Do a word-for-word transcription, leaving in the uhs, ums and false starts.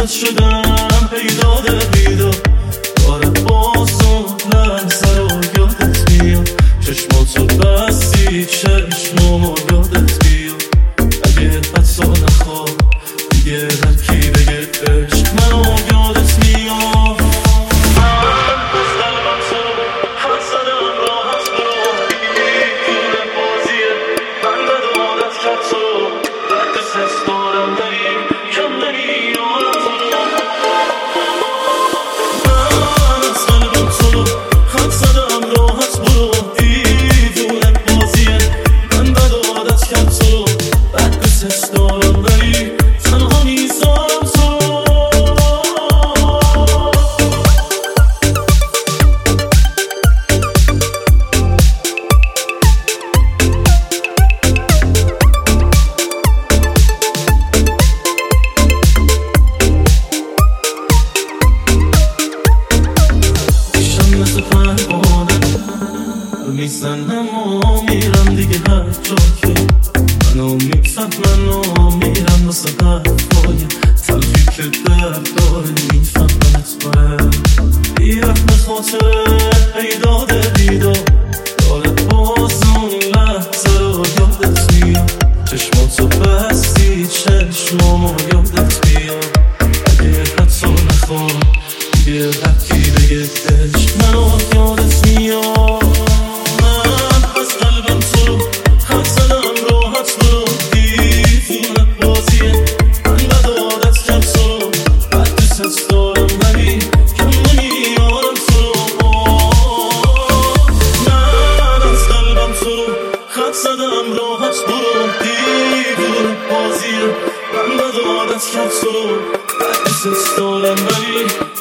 واسط شدم پیداد بیدار داره بازم لحظه رو یادت میاد چشماتو بستی چشمامو یادت بیاد اگه حتی نخواه دیگه هر کی بگه عشق منو یادت میاد من از قلبم تو خط زدم راحت برو دیوونه بازیه من بد عادت کرد تو بد دوست دارم ولی کم نمیارم تو من از قلبم تو خط زدم راحت برو دیوونه بازیه من بد عادت کرد تو بد دوست دارم ولی تنها میذارم تو مثل پروانه میزنم و میرم دیگه هر جا که منو میپسد منو میرم واسه حرفای تلخی که درد داره میفهمت باید بیرم به خاطر پیداد بیدار داره باز اون لحظه رو یادت میاد چشماتو بستی چشمامو یادت میاد اگه حتی نخواد دیگه حکی بگه عشق منو یادت میاد من از قلبم تو خط زدم راحت برو دیوونه بازیه من بد عادت کرد تو بد دوست دارم ولی کم نمیارم تو من از قلبم تو خط زدم راحت برو دیوونه بازیه من بد عادت کرد تو بد دوست دارم ولی